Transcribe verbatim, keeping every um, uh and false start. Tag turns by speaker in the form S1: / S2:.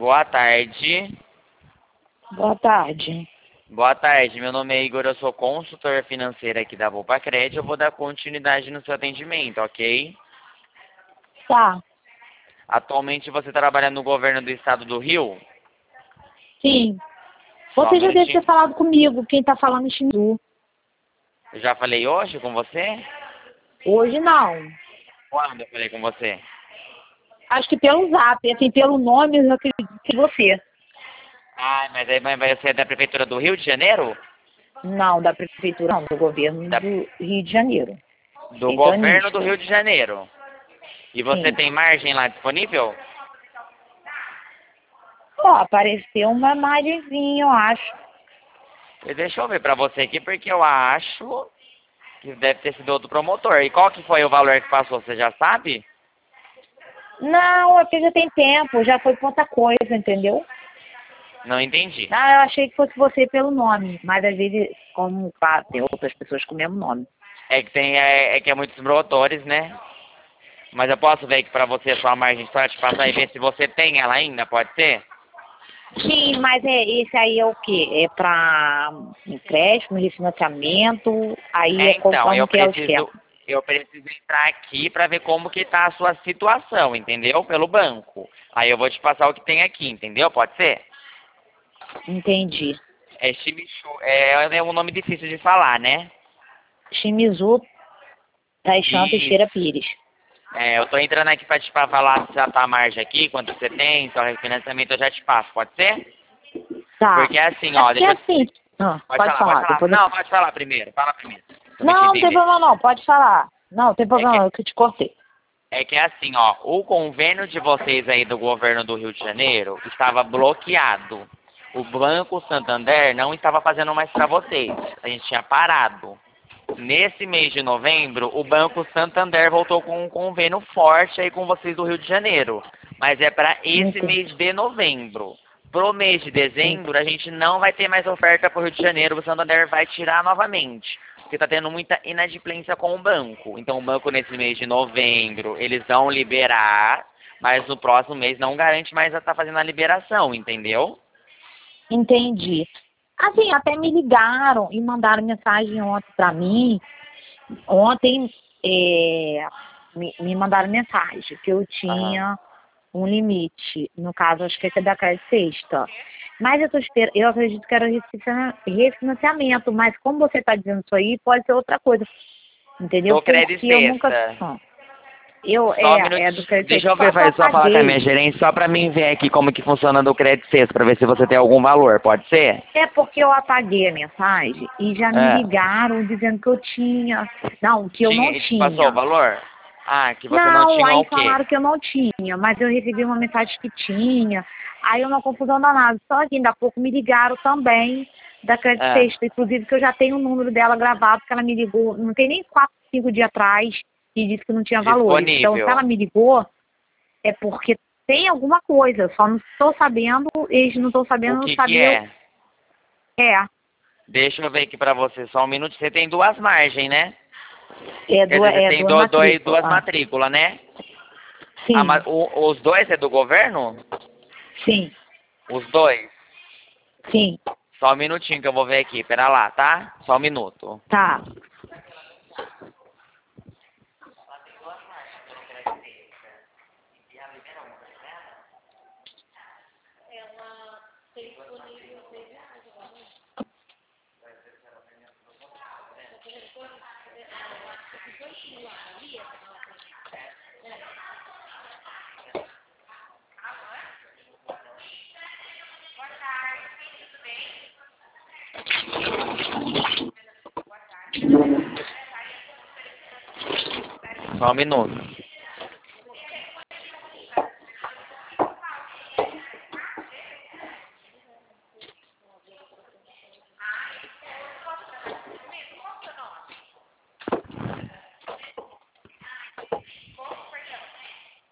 S1: Boa tarde.
S2: Boa tarde.
S1: Boa tarde, meu nome é Igor, eu sou consultor financeiro aqui da Poupa Crédito. Eu vou dar continuidade no seu atendimento, ok?
S2: Tá.
S1: Atualmente você trabalha no governo do estado do Rio?
S2: Sim.
S1: Só um
S2: Você já deve
S1: minutinho.
S2: ter falado comigo, quem tá falando em Xingu.
S1: Eu já falei hoje com você?
S2: Hoje não.
S1: Quando eu falei com você?
S2: Acho que pelo zap, assim, pelo nome eu acredito que você.
S1: Ah, mas aí mas você é da Prefeitura do Rio de Janeiro?
S2: Não, da prefeitura, não, do governo
S1: Da-
S2: do Rio de Janeiro.
S1: do governo do
S2: Rentanista.
S1: Rio de Janeiro. E você
S2: Sim.
S1: tem margem lá disponível?
S2: Ó, apareceu uma imagenzinha, eu acho.
S1: E deixa eu ver pra você aqui, porque eu acho que deve ter sido outro promotor. E qual que foi o valor que passou, você já sabe?
S2: Não, é porque já tem tempo, já foi pra outra coisa, entendeu?
S1: Não entendi.
S2: Ah, eu achei que fosse você pelo nome, mas às vezes, como, claro, tem outras pessoas com o mesmo nome.
S1: É que tem, é, é que é muitos promotores, né? Mas eu posso ver aqui pra você a sua margem de sorte, passar e ver se você tem ela ainda, pode ser?
S2: Sim, mas é, esse aí é o quê? É para empréstimo, refinanciamento, aí
S1: É,
S2: é
S1: então,
S2: conforme
S1: eu
S2: o que é o chefe.
S1: preciso, eu preciso entrar aqui pra ver como que tá a sua situação, entendeu? Pelo banco. Aí eu vou te passar o que tem aqui, entendeu? Pode ser?
S2: Entendi.
S1: É Chimichu, é, é um nome difícil de falar, né?
S2: Shimizu Taishan Teixeira
S1: Isso.
S2: Pires.
S1: É, eu tô entrando aqui pra te pra falar se já tá a margem aqui, quanto você tem, seu refinanciamento eu já te passo, pode ser?
S2: Tá.
S1: Porque é assim,
S2: É
S1: ó,
S2: porque
S1: deixa eu...
S2: assim. Ah,
S1: Pode
S2: pode
S1: falar, pode
S2: falar.
S1: falar.
S2: Depois eu...
S1: Não, pode falar primeiro, fala primeiro. Pra gente
S2: Não, não tem
S1: entender.
S2: problema não, pode falar. Não, não tem
S1: É
S2: problema,
S1: que,
S2: eu que te cortei.
S1: é que é assim, ó, o convênio de vocês aí do governo do Rio de Janeiro estava bloqueado. O Banco Santander não estava fazendo mais pra vocês. A gente tinha parado. Nesse mês de novembro, o Banco Santander voltou com um convênio forte aí com vocês do Rio de Janeiro. Mas é para esse
S2: Entendi.
S1: mês de novembro. Pro mês de
S2: Entendi.
S1: dezembro, a gente não vai ter mais oferta para o Rio de Janeiro. O Santander vai tirar novamente. Porque está tendo muita inadimplência com o banco. Então, o banco, nesse mês de novembro, eles vão liberar. Mas no próximo mês não garante mais estar fazendo a liberação, entendeu?
S2: Entendi. Assim, até me ligaram e mandaram mensagem ontem pra mim. Ontem é, me, me mandaram mensagem que eu
S1: Aham.
S2: tinha um limite. No caso, acho que é da crédito sexta. Mas eu, tô esper... eu acredito que era refina- refinanciamento. Mas como você está dizendo isso aí, pode ser outra coisa. Entendeu?
S1: Do Crédito
S2: Porque eu nunca.
S1: Sexta.
S2: Ah, Eu,
S1: Só um
S2: é, é do
S1: minutinho.
S2: crédito
S1: Deixa
S2: sexta.
S1: eu
S2: Só
S1: ver,
S2: que eu
S1: vai só falar com a minha
S2: apaguei.
S1: gerente, só pra mim ver aqui como que funciona do crédito sexto, pra ver se você tem algum valor, pode ser?
S2: É porque eu apaguei a mensagem e já me
S1: É.
S2: ligaram dizendo que eu tinha. Não, que eu
S1: Tinha,
S2: não
S1: e te passou o
S2: tinha.
S1: valor? Ah, que você não
S2: Não,
S1: tinha
S2: aí
S1: o quê?
S2: falaram que eu não tinha, mas eu recebi uma mensagem que tinha. Aí uma confusão danada. Só que ainda há pouco me ligaram também da Crédito
S1: É,
S2: Sexta, inclusive que eu já tenho o número dela gravado, que ela me ligou, não tem nem quatro, cinco dias atrás, e disse que não tinha valores. Então, se ela
S1: disponível.
S2: me ligou, é porque tem alguma coisa, só não estou sabendo, eles não estão
S1: O
S2: sabendo
S1: que que
S2: saber o
S1: é?
S2: que é.
S1: Deixa eu ver aqui pra você, só um minuto. Você tem duas margens, né?
S2: É,
S1: Quer
S2: duas,
S1: dizer, você
S2: é
S1: tem
S2: duas
S1: do, dois,
S2: matrículas.
S1: duas
S2: Ah,
S1: matrículas, né? Ah,
S2: sim,
S1: mas o- os dois é do governo?
S2: sim,
S1: Os dois?
S2: sim,
S1: Só um minutinho que eu vou ver aqui, pera lá, tá? Só um minuto.
S2: tá.
S1: Só um minuto.